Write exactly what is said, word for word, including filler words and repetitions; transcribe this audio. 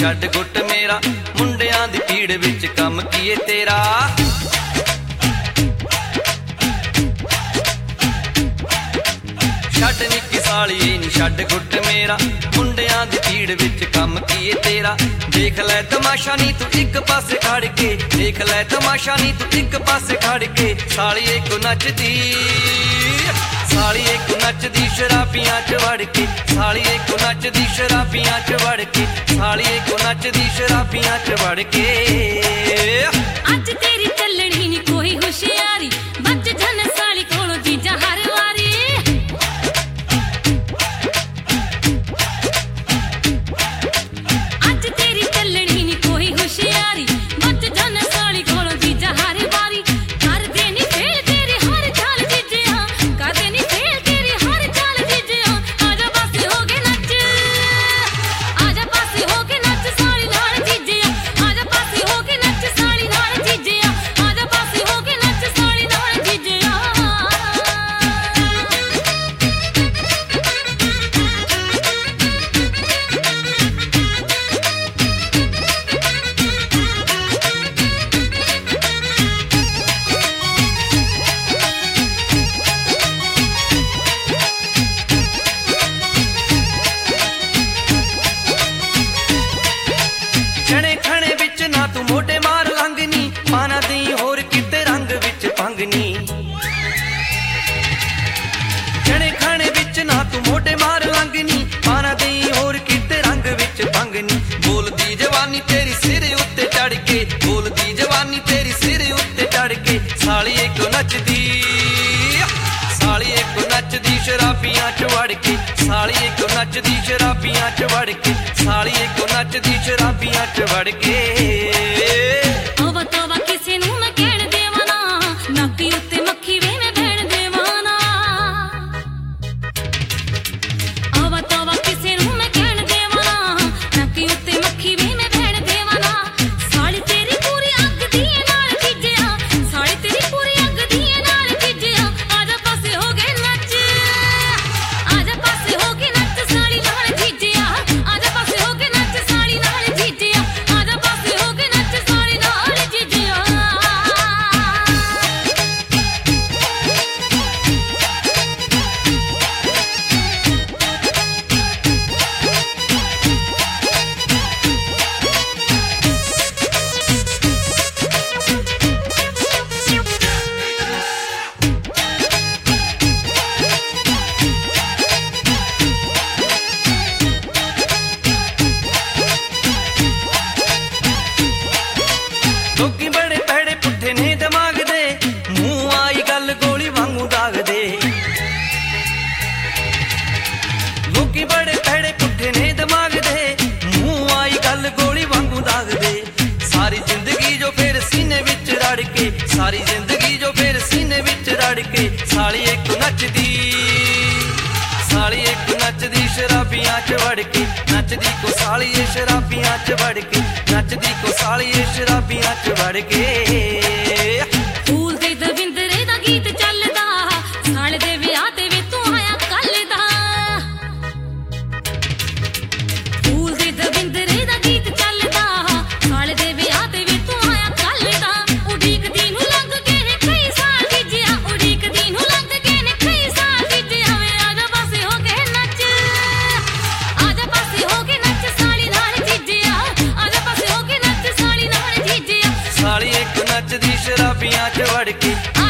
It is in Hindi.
छड्ड गुट मेरा, मुंडियां दी भीड़ विच कम कीए तेरा। छड्ड निक्की सालिए नी छड्ड गुट मेरा, मुंडियां दी भीड़ विच कम कीए तेरा। देख लै तमाशा नी तू इक पासे खड़ के, देख लै तमाशा नी तू इक पासे खड़ के। सालिए को नचदी, सालिए को नचदी शराबियां च वड़ के, सालिए को नचदी शराबियां च वड़ के, सालिए को नचदी शराबियां च वड़ के। अज तेरी चलनी नी कोई होशियारी, बच जन साली कोलों जीजा हर वारी। अज तेरी चलनी नी कोई होशियारी, बच जन साली कोलों जीजा हर वारी। कर देनी फेल तेरी हर चाल जीजिया, कर देनी फेल तेरी हर चाल जीजिया। आजा पासे हो के नच, आजा पासे हो के नच साली नाल जीजिया, आजा पासे हो के नच साली नाल जीजिया, आजा पासे हो के नच साली नाल जीजिया। जने खणे विच ना तू मोटे मार लंघनी, पाना दी होर किते रंग विच भंगनी। जने खणे विच ना तू मोटे मार लंघनी, पाना दी होर किते रंग विच भंगनी। बोलदी जवानी तेरी सिर उत्ते चढ़ के, बोलदी जवानी तेरी सिर उत्ते चढ़ के। सालिए को नचदी, सालिए को नचदी शराबियां च वड़ के, सालिए को नचदी शराबियां च वड़ के, सालिए को नचदी शराबियां च वड़ के। तोवा तोवा किसे नूं मैं कहण देवां ना, नक्की उत्ते मक्खी वे मैं बहण देवां ना। तोवा तोवा किसे नूं मैं कहण देवां ना, नक्की उत्ते मक्खी वे मैं बहण देवां ना। साली तेरी पूरी अग दी नाल खिज्जिया, साली तेरी पूरी अग दी नाल खिज्जिया। आजा पासे हो के नच, आजा पासे हो के नच साली नाल खिज्जिया, आजा पासे हो के नच साली नाल खिज्जिया, आजा पासे हो के नच साली नाल खिज्जिया। लोकी बड़े भैड़े पुट्ठे ने दिमाग दे, मूंह आई गल गोली वांगू दाग दे। लोकी बड़े भैड़े पुट्ठे ने दिमाग दे, मूंह आई गल गोली वांगू दाग दे। सारी जिंदगी जो फिर सीने विच रड़ के, सारी जिंदगी जो फिर सीने विच रड़ के। साली एक नचदी, साली एक नचदी शराबियां च वड़ के, नचदी को साली ए शराबियां च वड़ के, नचदी को साली ए शराबियां च वड़ के। फूल दे दविंदरे दा गीत चलदा, साले दे विआह ते वे तू आया कल दा। फूल दे दविंदरे दा गीत चलदा, साले दे विआह ते वे तू आया कल दा। उडीक दी नूं लंघ के ने कई साल खिज्जिया, उडीक दी नूं लंघ के ने कई साल खिज्जिया। वे आजा पासे हो के नच, आजा पासे हो के नच साली नाल खिज्जिया, आजा पासे हो के नच साली नाल खिज्जिया। साली एक नचदी शराबियां च वड़ के।